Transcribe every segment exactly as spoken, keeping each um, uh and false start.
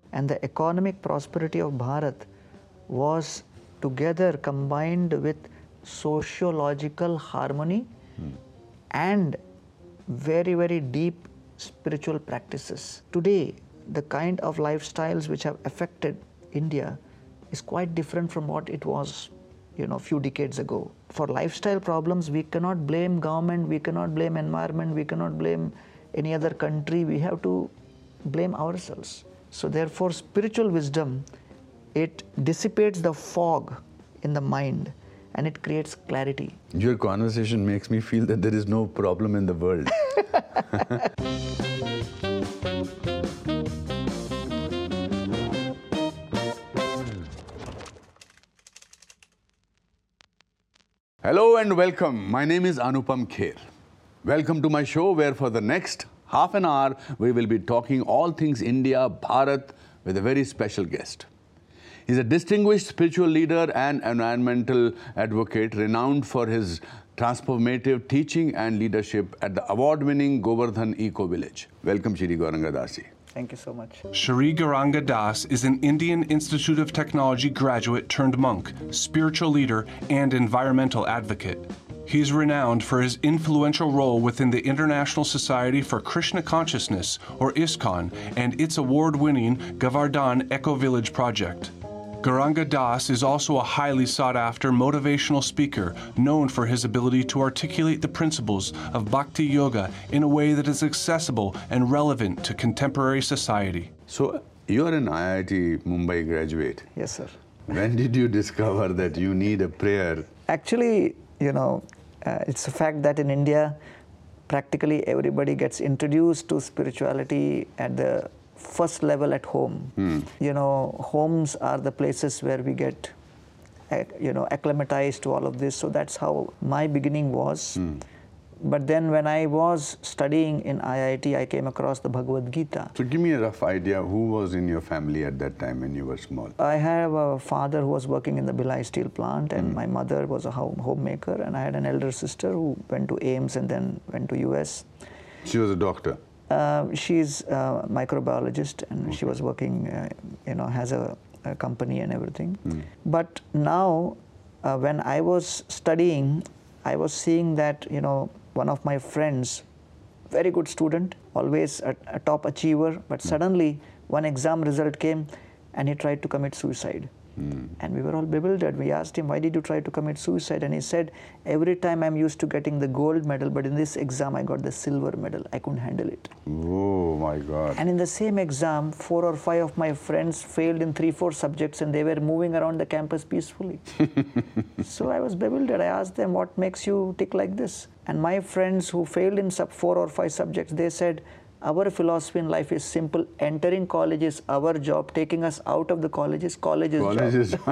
And the economic prosperity of Bharat was together combined with sociological harmony hmm. and very, very deep spiritual practices. Today, the kind of lifestyles which have affected India is quite different from what it was, you know, a few decades ago. For lifestyle problems, we cannot blame government, we cannot blame environment, we cannot blame any other country. We have to blame ourselves. So therefore, spiritual wisdom, it dissipates the fog in the mind and it creates clarity. Your conversation makes me feel that there is no problem in the world. Hello and welcome. My name is Anupam Kher. Welcome to my show where for the next half an hour we will be talking all things India, Bharat with a very special guest. He's a distinguished spiritual leader and environmental advocate renowned for his transformative teaching and leadership at the award-winning Govardhan Eco Village. Welcome, Shri Gauranga Das ji. Thank you so much. Shri Gauranga Das is an Indian Institute of Technology graduate turned monk, spiritual leader, and environmental advocate. He's renowned for his influential role within the International Society for Krishna Consciousness, or ISKCON, and its award-winning Govardhan Eco Village project. Gauranga Das is also a highly sought-after motivational speaker known for his ability to articulate the principles of Bhakti Yoga in a way that is accessible and relevant to contemporary society. So, you're an I I T Mumbai graduate. Yes, sir. When did you discover that you need a prayer? Actually, you know, uh, it's a fact that in India, practically everybody gets introduced to spirituality at the first level at home. Hmm. You know, homes are the places where we get, you know, acclimatized to all of this. So that's how my beginning was. Hmm. But then when I was studying in I I T, I came across the Bhagavad Gita. So give me a rough idea, who was in your family at that time when you were small? I have a father who was working in the Bhilai steel plant, and hmm. my mother was a home homemaker, and I had an elder sister who went to AIIMS and then went to U S. She was a doctor? Uh, she's a microbiologist, and okay. she was working, uh, you know, has a, a company and everything. Mm. But now, uh, when I was studying, I was seeing that, you know, one of my friends, very good student, always a, a top achiever, but mm. suddenly one exam result came and he tried to commit suicide. Mm. And we were all bewildered. We asked him, why did you try to commit suicide? And he said, every time I'm used to getting the gold medal, but in this exam I got the silver medal. I couldn't handle it. Oh my God. And in the same exam, four or five of my friends failed in three, four subjects, and they were moving around the campus peacefully. So I was bewildered. I asked them, what makes you tick like this? And my friends who failed in sub four or five subjects, they said, our philosophy in life is simple. Entering college is our job. Taking us out of the college is college's Colleges. job.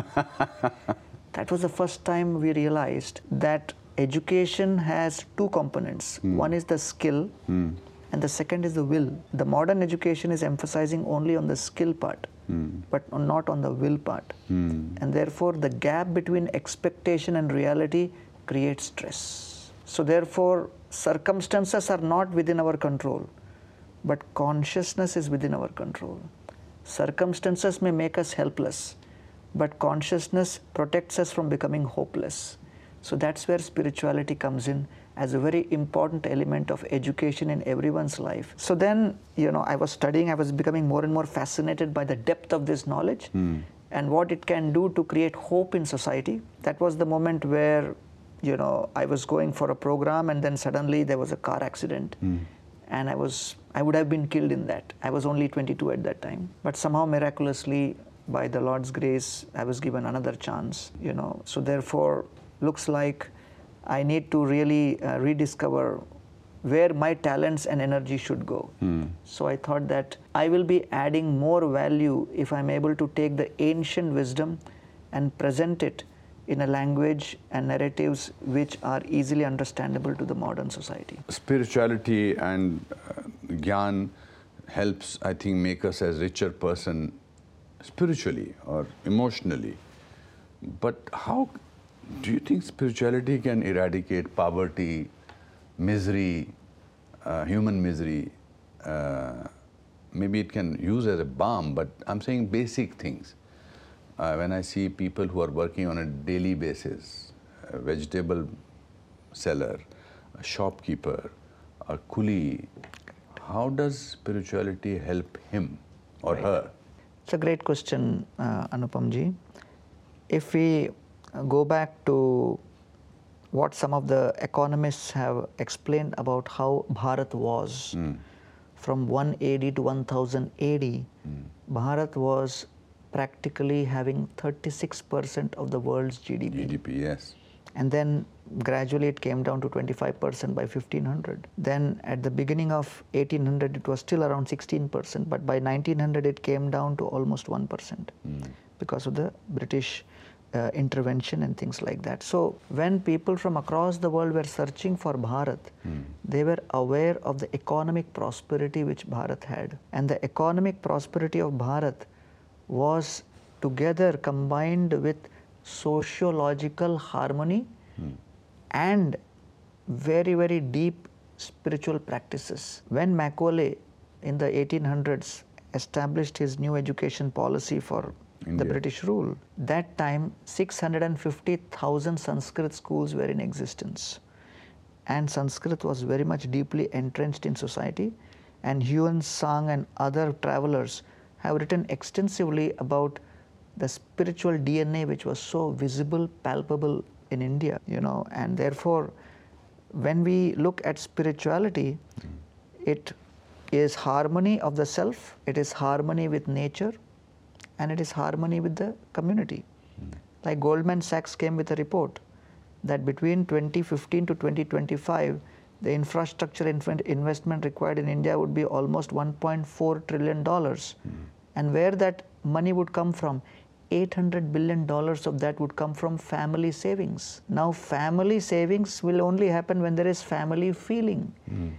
That was the first time we realized that education has two components. Mm. One is the skill, mm. and the second is the will. The modern education is emphasizing only on the skill part, mm. but not on the will part. Mm. And therefore, the gap between expectation and reality creates stress. So therefore, circumstances are not within our control, but consciousness is within our control. Circumstances may make us helpless, but consciousness protects us from becoming hopeless. So that's where spirituality comes in as a very important element of education in everyone's life. So then, you know, I was studying, I was becoming more and more fascinated by the depth of this knowledge mm. and what it can do to create hope in society. That was the moment where, you know, I was going for a program and then suddenly there was a car accident. Mm. And I was, I would have been killed in that. I was only twenty-two at that time. But somehow miraculously, by the Lord's grace, I was given another chance, you know. So therefore, looks like I need to really uh, rediscover where my talents and energy should go. Hmm. So I thought that I will be adding more value if I'm able to take the ancient wisdom and present it in a language and narratives which are easily understandable to the modern society. Spirituality and uh, Gyan helps, I think, make us a richer person spiritually or emotionally. But how do you think spirituality can eradicate poverty, misery, uh, human misery, uh, maybe it can use as a balm, but I'm saying basic things. Uh, when I see people who are working on a daily basis, a vegetable seller, a shopkeeper, a coolie, how does spirituality help him or Right. her? It's a great question, uh, Anupamji. If we go back to what some of the economists have explained about how Bharat was Mm. from one A D to one thousand A D, Mm. Bharat was practically having thirty-six percent of the world's G D P. G D P, yes. And then gradually it came down to twenty-five percent by fifteen hundred. Then at the beginning of eighteen hundred, it was still around sixteen percent, but by nineteen hundred, it came down to almost one percent Mm. because of the British uh, intervention and things like that. So when people from across the world were searching for Bharat, Mm. they were aware of the economic prosperity which Bharat had. And the economic prosperity of Bharat was together combined with sociological harmony Mm. and very, very deep spiritual practices. When Macaulay in the eighteen hundreds established his new education policy for India. the British rule, that time six hundred fifty thousand Sanskrit schools were in existence. And Sanskrit was very much deeply entrenched in society. And Huon Tsang and other travelers have written extensively about the spiritual D N A which was so visible, palpable in India, you know, and therefore when we look at spirituality, it is harmony of the self, it is harmony with nature, and it is harmony with the community. Like Goldman Sachs came with a report that between twenty fifteen to twenty twenty-five, the infrastructure inv- investment required in India would be almost one point four trillion dollars. And where that money would come from, eight hundred billion dollars of that would come from family savings. Now, family savings will only happen when there is family feeling.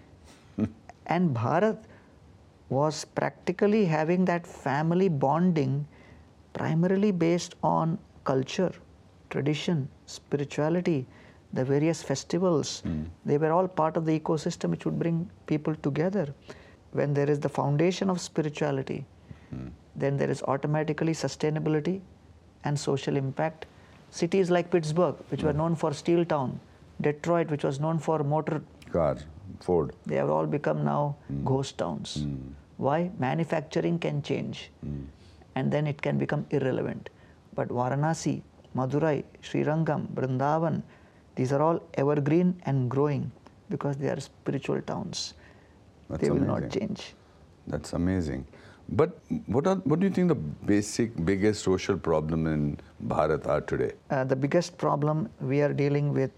And Bharat was practically having that family bonding primarily based on culture, tradition, spirituality, the various festivals. They were all part of the ecosystem which would bring people together. When there is the foundation of spirituality, then there is automatically sustainability and social impact. Cities like Pittsburgh, which were known for steel town, Detroit, which was known for motor, Cars, Ford. they have all become now ghost towns. Why? Manufacturing can change and then it can become irrelevant. But Varanasi, Madurai, Srirangam, Vrindavan, these are all evergreen and growing because they are spiritual towns. That's they will amazing. not change. That's amazing. But what are, what do you think the basic, biggest social problem in Bharat are today? Uh, the biggest problem we are dealing with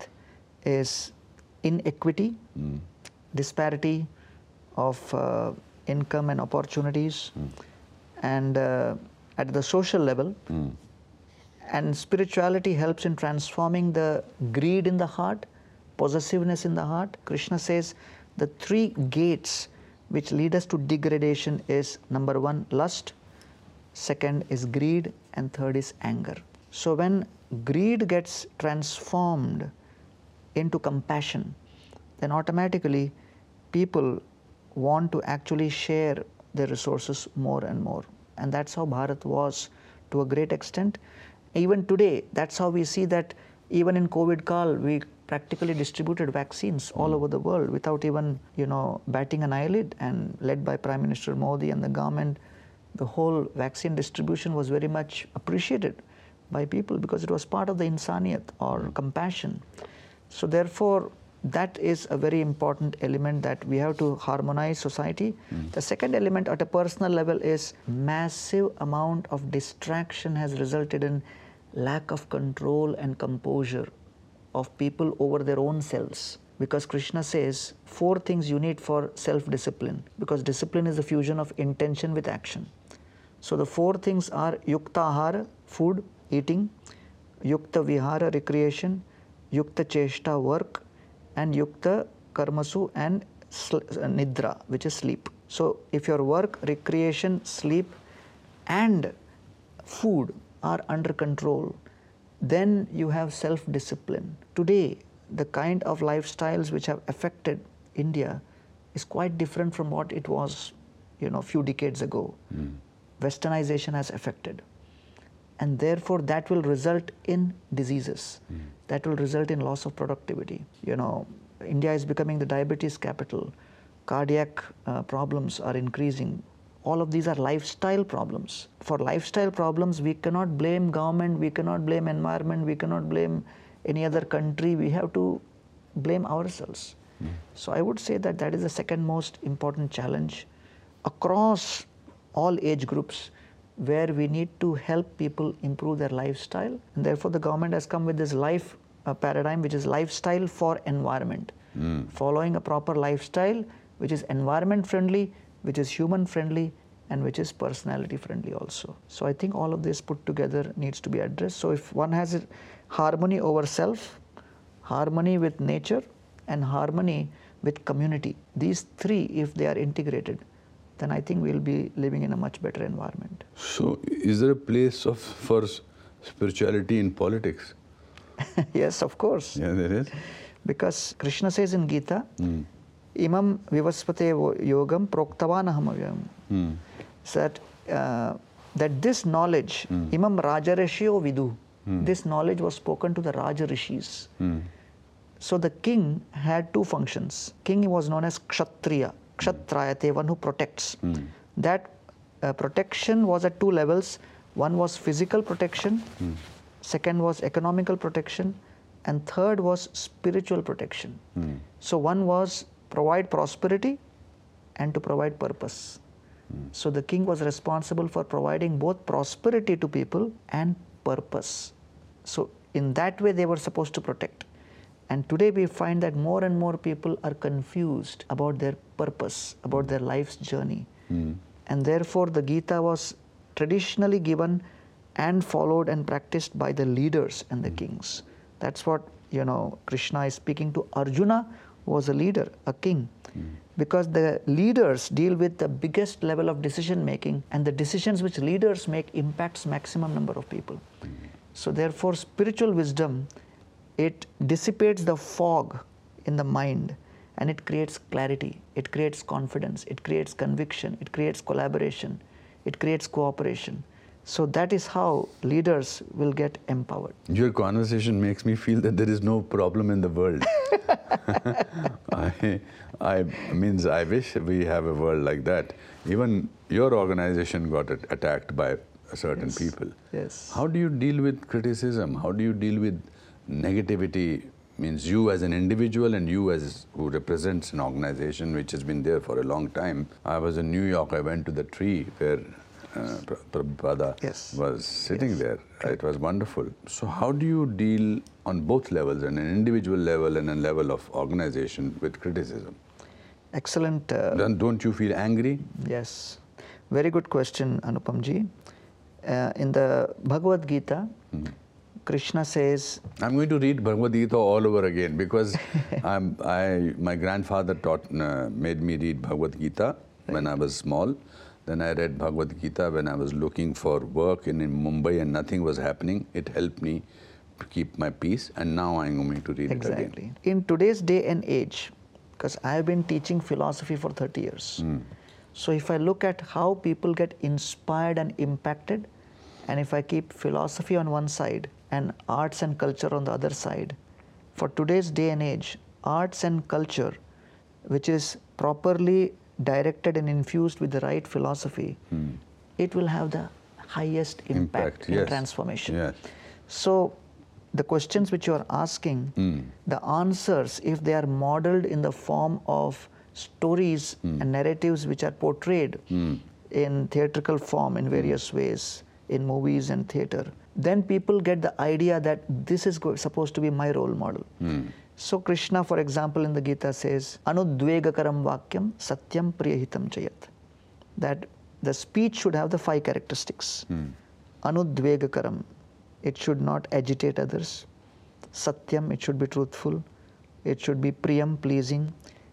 is inequity, Mm. disparity of uh, income and opportunities, Mm. and uh, at the social level. Mm. And spirituality helps in transforming the greed in the heart, possessiveness in the heart. Krishna says the three gates which lead us to degradation is number one, lust, second is greed, and third is anger. So when greed gets transformed into compassion, then automatically people want to actually share their resources more and more. And that's how Bharat was to a great extent. Even today, that's how we see that even in COVID Kal, we practically distributed vaccines all over the world without even, you know, batting an eyelid, and led by Prime Minister Modi and the government, the whole vaccine distribution was very much appreciated by people because it was part of the insaniyat or compassion. So therefore, that is a very important element that we have to harmonize society. Mm. The second element at a personal level is massive amount of distraction has resulted in lack of control and composure of people over their own selves. Because Krishna says four things you need for self-discipline, because discipline is the fusion of intention with action. So the four things are yukta ahara, food, eating, yukta vihara, recreation, yukta cheshta, work, and yukta karmasu and nidra, which is sleep. So if your work, recreation, sleep and food are under control, then you have self-discipline. Today, the kind of lifestyles which have affected India is quite different from what it was you know, few decades ago, mm. westernization has affected. And therefore, that will result in diseases. Mm. That will result in loss of productivity. You know, India is becoming the diabetes capital. Cardiac uh, problems are increasing. All of these are lifestyle problems. For lifestyle problems, we cannot blame government, we cannot blame environment, we cannot blame any other country. We have to blame ourselves. Mm. So I would say that that is the second most important challenge across all age groups, where we need to help people improve their lifestyle. And therefore, the government has come with this life uh, paradigm, which is lifestyle for environment. Mm. Following a proper lifestyle, which is environment friendly, which is human friendly, and which is personality friendly also. So I think all of this put together needs to be addressed. So if one has a harmony over self, harmony with nature, and harmony with community, these three, if they are integrated, then I think we'll be living in a much better environment. So is there a place of for spirituality in politics? Yes, of course. Yeah, there is. Because Krishna says in Gita, mm. imam vivaspate yogam proktavan ahamavayam. Mm. So that, uh, that this knowledge, mm. imam rajarishyo vidu, mm. this knowledge was spoken to the Raja Rishis. Mm. So the king had two functions. King was known as Kshatriya. Kshatrayate, one who protects. Mm. That uh, protection was at two levels. One was physical protection, mm. second was economical protection, and third was spiritual protection. Mm. So one was provide prosperity and to provide purpose. Mm. So the king was responsible for providing both prosperity to people and purpose. So in that way they were supposed to protect. And today we find that more and more people are confused about their purpose, about their life's journey. Mm. And therefore the Gita was traditionally given and followed and practiced by the leaders and the mm. kings. That's what, you know, Krishna is speaking to Arjuna, who was a leader, a king. Mm. Because the leaders deal with the biggest level of decision making, and the decisions which leaders make impacts maximum number of people. Mm. So therefore spiritual wisdom, it dissipates the fog in the mind, and it creates clarity, it creates confidence, it creates conviction, it creates collaboration, it creates cooperation. So that is how leaders will get empowered. Your conversation makes me feel that there is no problem in the world. I, I means I wish we have a world like that. Even your organization got attacked by certain yes. people. Yes. How do you deal with criticism? How do you deal with negativity? Means you as an individual and you as who represents an organization which has been there for a long time. I was in New York, I went to the tree where uh, Prabhupada yes. was sitting yes. there. It was wonderful. So how do you deal on both levels, on an individual level and a level of organization, with criticism? Excellent. Uh, then don't you feel angry? Yes. Very good question, Anupamji. Uh, in the Bhagavad Gita, mm-hmm. Krishna says, I'm going to read Bhagavad Gita all over again because I'm, I, my grandfather taught, uh, made me read Bhagavad Gita right. when I was small. Then I read Bhagavad Gita when I was looking for work in, in Mumbai and nothing was happening. It helped me to keep my peace, and now I'm going to read exactly. it again. In today's day and age, because I have been teaching philosophy for thirty years. Mm. So if I look at how people get inspired and impacted, and if I keep philosophy on one side and arts and culture on the other side, for today's day and age, arts and culture, which is properly directed and infused with the right philosophy, mm. it will have the highest impact, impact in yes. transformation. Yes. So the questions which you are asking, mm. the answers, if they are modeled in the form of stories mm. and narratives which are portrayed mm. in theatrical form in various mm. ways, in movies and theater, then people get the idea that this is supposed to be my role model. Mm. So Krishna, for example, in the Gita says, Anudvegakaram vakyam satyam priyahitam chayat. That the speech should have the five characteristics. Mm. Anudvegakaram, it should not agitate others. Satyam, it should be truthful. It should be priyam, pleasing.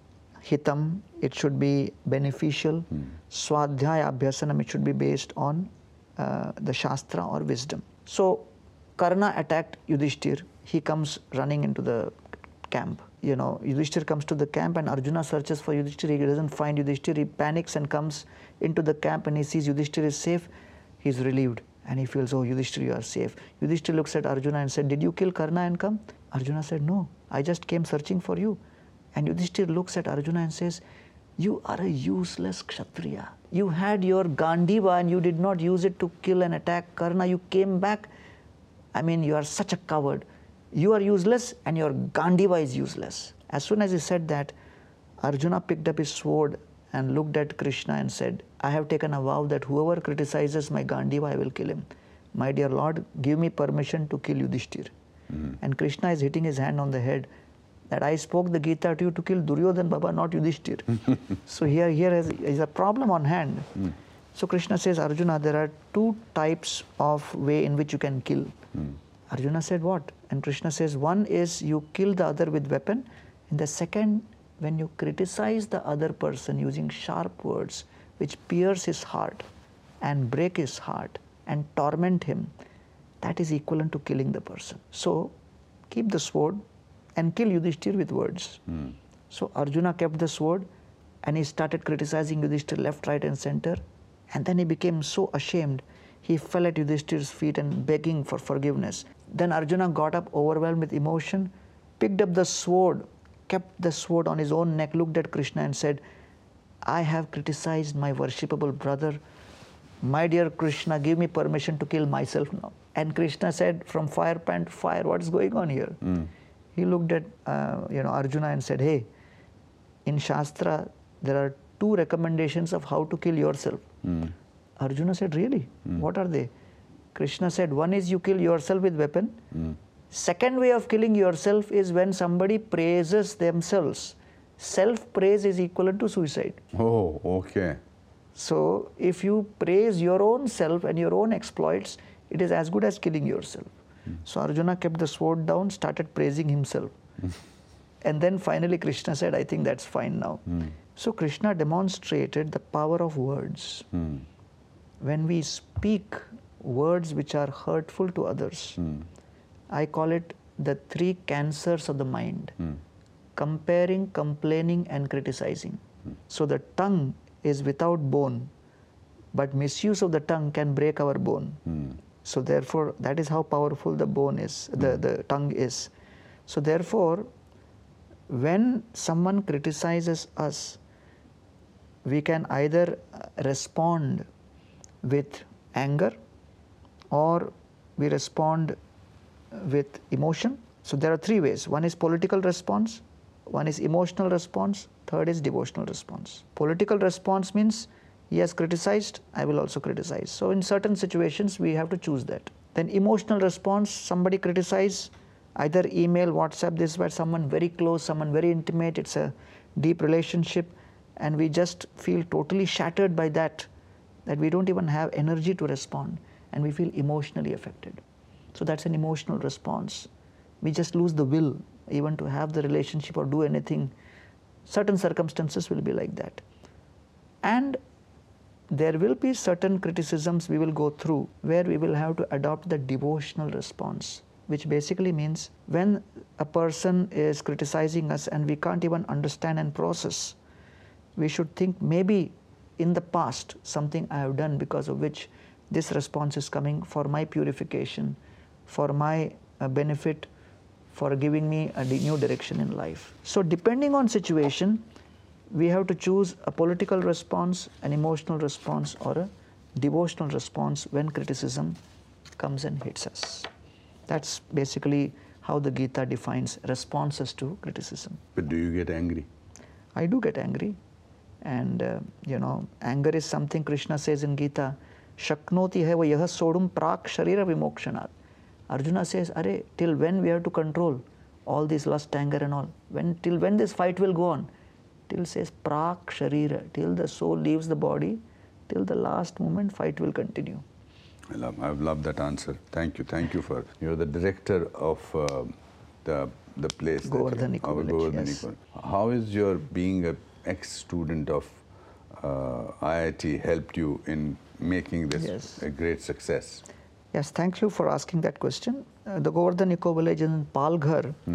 Hitam, it should be beneficial. Mm. Swadhyaya abhyasanam, it should be based on uh, the Shastra or wisdom. So Karna attacked Yudhishthir. He comes running into the camp. you know, Yudhishthira comes to the camp and Arjuna searches for Yudhishthira. He doesn't find Yudhishthira. He panics and comes into the camp and he sees Yudhishthira is safe. He's relieved and he feels, oh, Yudhishthira, you are safe. Yudhishthira looks at Arjuna and said, did you kill Karna and come? Arjuna said, no, I just came searching for you. And Yudhishthira looks at Arjuna and says, you are a useless Kshatriya. You had your Gandiva and you did not use it to kill and attack Karna. You came back. I mean, you are such a coward. You are useless and your Gandiva is useless. As soon as he said that, Arjuna picked up his sword and looked at Krishna and said, I have taken a vow that whoever criticizes my Gandiva, I will kill him. My dear Lord, give me permission to kill Yudhishthira. Mm-hmm. And Krishna is hitting his hand on the head that I spoke the Gita to you to kill Duryodhan Baba, not Yudhishthira. So here, here is, is a problem on hand. Mm. So Krishna says, Arjuna, there are two types of way in which you can kill. Mm. Arjuna said, what? And Krishna says, one is you kill the other with weapon, and the second, when you criticize the other person using sharp words which pierce his heart and break his heart and torment him, that is equivalent to killing the person. So keep the sword and kill Yudhishthira with words. Mm. So Arjuna kept the sword and he started criticizing Yudhishthira left, right and center, and then he became so ashamed, he fell at Yudhishthira's feet and begging for forgiveness. Then Arjuna got up overwhelmed with emotion, picked up the sword, kept the sword on his own neck, looked at Krishna and said, I have criticized my worshipable brother. My dear Krishna, give me permission to kill myself now. And Krishna said, from fire pan to fire, what is going on here? Mm. He looked at uh, you know, Arjuna and said, hey, in Shastra, there are two recommendations of how to kill yourself. Mm. Arjuna said, really? Mm. What are they? Krishna said, one is you kill yourself with weapon. Mm. Second way of killing yourself is when somebody praises themselves. Self-praise is equivalent to suicide. Oh, okay. So if you praise your own self and your own exploits, it is as good as killing yourself. Mm. So Arjuna kept the sword down, started praising himself. Mm. And then finally Krishna said, I think that's fine now. Mm. So Krishna demonstrated the power of words. Mm. When we speak words which are hurtful to others, mm. I call it the three cancers of the mind. Mm. Comparing, complaining and criticizing. Mm. So the tongue is without bone, but misuse of the tongue can break our bone. Mm. So therefore, that is how powerful the bone is, the, mm. the tongue is. So therefore, when someone criticizes us, we can either respond with anger or we respond with emotion. So there are three ways. One is political response, one is emotional response, third is devotional response. Political response means he has criticized, I will also criticize. So in certain situations, we have to choose that. Then emotional response, somebody criticize, either email, WhatsApp, this by someone very close, someone very intimate, it's a deep relationship, and we just feel totally shattered by that, that we don't even have energy to respond, and we feel emotionally affected. So that's an emotional response. We just lose the will even to have the relationship or do anything. Certain circumstances will be like that. And there will be certain criticisms we will go through where we will have to adopt the devotional response, which basically means when a person is criticizing us and we can't even understand and process, we should think maybe in the past something I have done because of which this response is coming for my purification, for my uh, benefit, for giving me a new direction in life. So depending on situation, we have to choose a political response, an emotional response, or a devotional response when criticism comes and hits us. That's basically how the Gita defines responses to criticism. But do you get angry? I do get angry. And, uh, you know, anger is something Krishna says in Gita, Shaknoti hai va yaha sodum prak sharira vimokshanat. Arjuna says, Arey, till when we have to control all this lust, anger and all? When, till when this fight will go on? Till says prak sharira, till the soul leaves the body, till the last moment fight will continue. I love, I love that answer. Thank you. Thank you for, you're the director of uh, the, the place. Govardhan Eco Village, yes. How is your being a ex-student of uh, I I T helped you in making this yes. a great success? Yes, thank you for asking that question. Uh, the Govardhan Eco Village in Palghar, hmm.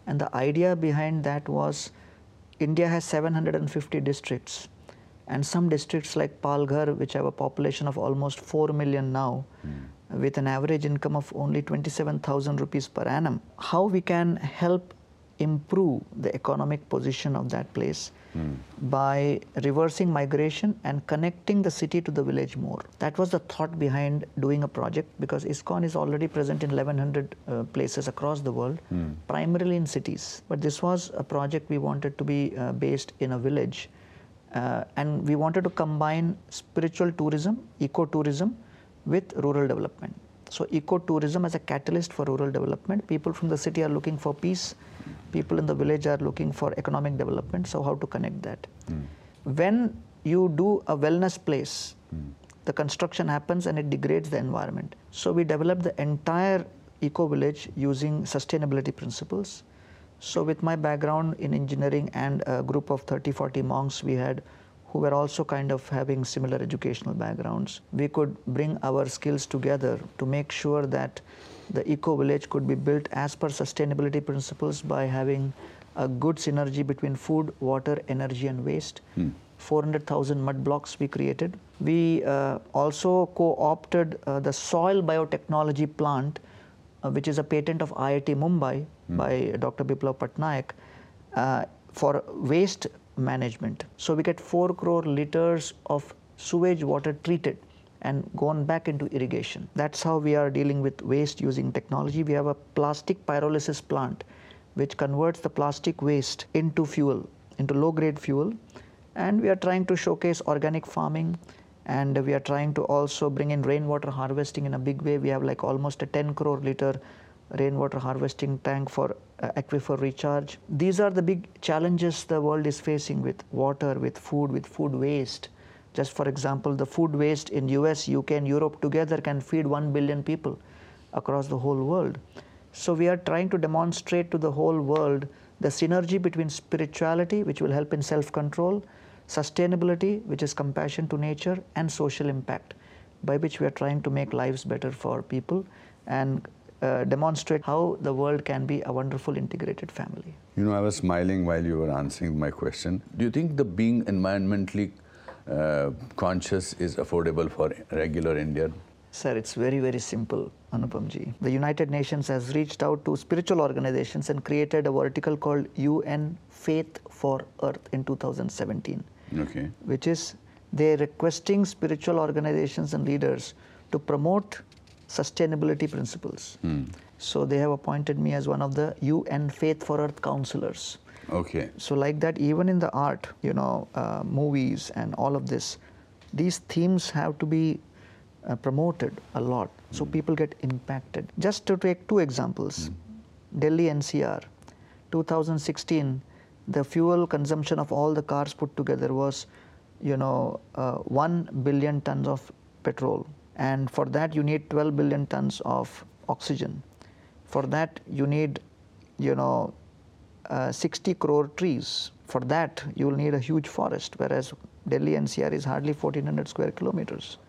And the idea behind that was India has seven hundred fifty districts, and some districts like Palghar, which have a population of almost four million now, mm. with an average income of only twenty-seven thousand rupees per annum. How we can help improve the economic position of that place mm. by reversing migration and connecting the city to the village more. That was the thought behind doing a project, because ISKCON is already present in eleven hundred uh, places across the world, mm. primarily in cities. But this was a project we wanted to be uh, based in a village, uh, and we wanted to combine spiritual tourism, ecotourism, with rural development. So ecotourism as a catalyst for rural development. People from the city are looking for peace. People in the village are looking for economic development. So how to connect that? Mm. When you do a wellness place, mm. the construction happens and it degrades the environment. So we developed the entire eco-village using sustainability principles. So with my background in engineering and a group of thirty, forty monks we had, who were also kind of having similar educational backgrounds, we could bring our skills together to make sure that the eco-village could be built as per sustainability principles by having a good synergy between food, water, energy and waste. Hmm. four hundred thousand mud blocks we created. We uh, also co-opted uh, the soil biotechnology plant, uh, which is a patent of I I T Mumbai hmm. by Doctor Biplav Patnaik, uh, for waste management. So we get four crore liters of sewage water treated and gone back into irrigation. That's how we are dealing with waste using technology. We have a plastic pyrolysis plant which converts the plastic waste into fuel, into low-grade fuel. And we are trying to showcase organic farming, and we are trying to also bring in rainwater harvesting in a big way. We have like almost a ten crore liter rainwater harvesting tank for uh, aquifer recharge. These are the big challenges the world is facing with water, with food, with food waste. Just for example, the food waste in U S, U K and Europe together can feed one billion people across the whole world. So we are trying to demonstrate to the whole world the synergy between spirituality, which will help in self-control, sustainability, which is compassion to nature, and social impact, by which we are trying to make lives better for people and uh, demonstrate how the world can be a wonderful integrated family. You know, I was smiling while you were answering my question. Do you think the being environmentally uh, conscious is affordable for regular Indian? Sir, it's very, very simple, Anupam ji. The United Nations has reached out to spiritual organizations and created a vertical called U N Faith for Earth in two thousand seventeen. Okay. Which is they're requesting spiritual organizations and leaders to promote sustainability principles. Hmm. So they have appointed me as one of the U N Faith for Earth counselors. Okay. So like that, even in the art, you know, uh, movies and all of this, these themes have to be uh, promoted a lot, so mm. people get impacted. Just to take two examples, mm. Delhi N C R, two thousand sixteen, the fuel consumption of all the cars put together was, you know, uh, one billion tons of petrol. And for that, you need twelve billion tons of oxygen. For that, you need, you know, uh, sixty crore trees. For that, you will need a huge forest, whereas Delhi N C R is hardly fourteen hundred square kilometers.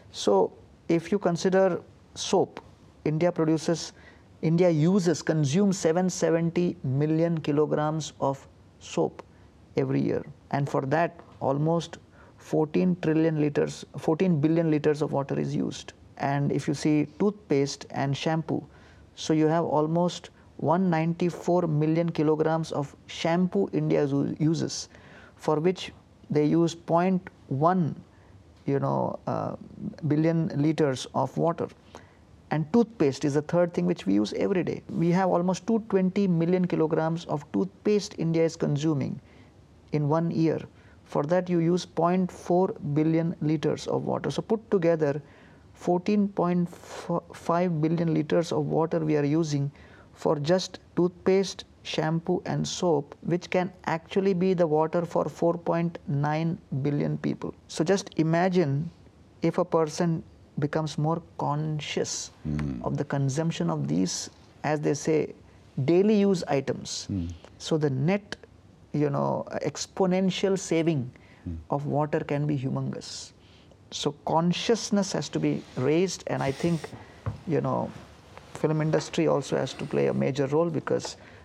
So if you consider soap, India produces, India uses, consumes seven hundred seventy million kilograms of soap every year. And for that, almost fourteen trillion liters, fourteen billion liters of water is used. And if you see toothpaste and shampoo, so you have almost one hundred ninety-four million kilograms of shampoo India uses, for which they use zero point one you know, uh, billion liters of water. And toothpaste is the third thing which we use every day. We have almost two hundred twenty million kilograms of toothpaste India is consuming in one year. For that, you use zero point four billion liters of water. So put together, fourteen point five billion liters of water we are using for just toothpaste, shampoo and soap, which can actually be the water for four point nine billion people. So just imagine if a person becomes more conscious mm. of the consumption of these, as they say, daily use items. Mm. So the net, you know, exponential saving mm. of water can be humongous. So consciousness has to be raised, and I think, you know, film industry also has to play a major role, because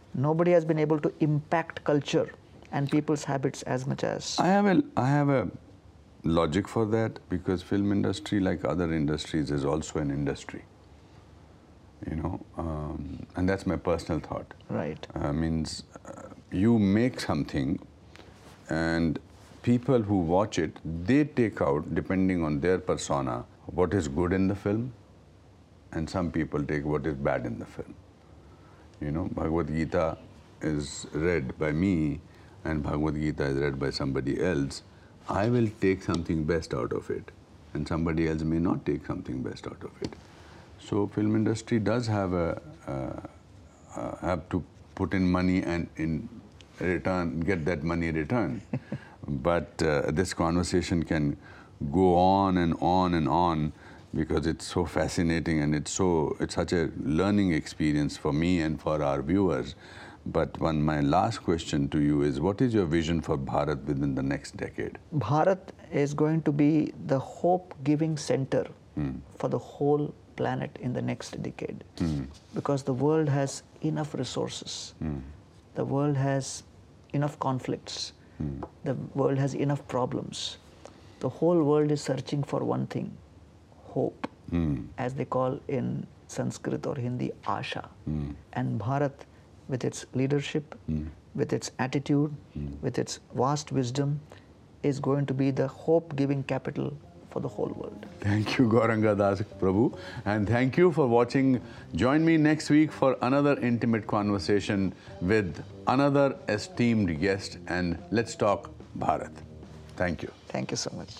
Nobody has been able to impact culture and people's habits as much as. I have a, I have a logic for that, because film industry, like other industries, is also an industry. You know, um, and that's my personal thought. Right. Uh, means uh, you make something, and people who watch it, they take out, depending on their persona, what is good in the film, and some people take what is bad in the film. You know, Bhagavad Gita is read by me, and Bhagavad Gita is read by somebody else. I will take something best out of it, and somebody else may not take something best out of it. So film industry does have a uh, uh, have to put in money and in return get that money returned. But uh, this conversation can go on and on and on, because it's so fascinating, and it's so it's such a learning experience for me and for our viewers. But one, my last question to you is, what is your vision for Bharat within the next decade? Bharat is going to be the hope-giving center mm. for the whole planet in the next decade, mm. because the world has enough resources, mm. the world has enough conflicts, mm. the world has enough problems. The whole world is searching for one thing: hope, mm. as they call in Sanskrit or Hindi, Asha. Mm. And Bharat, with its leadership, mm. with its attitude, mm. with its vast wisdom, is going to be the hope-giving capital for the whole world. Thank you, Gauranga Das Prabhu, and thank you for watching. Join me next week for another intimate conversation with another esteemed guest, and let's talk Bharat. Thank you. Thank you so much.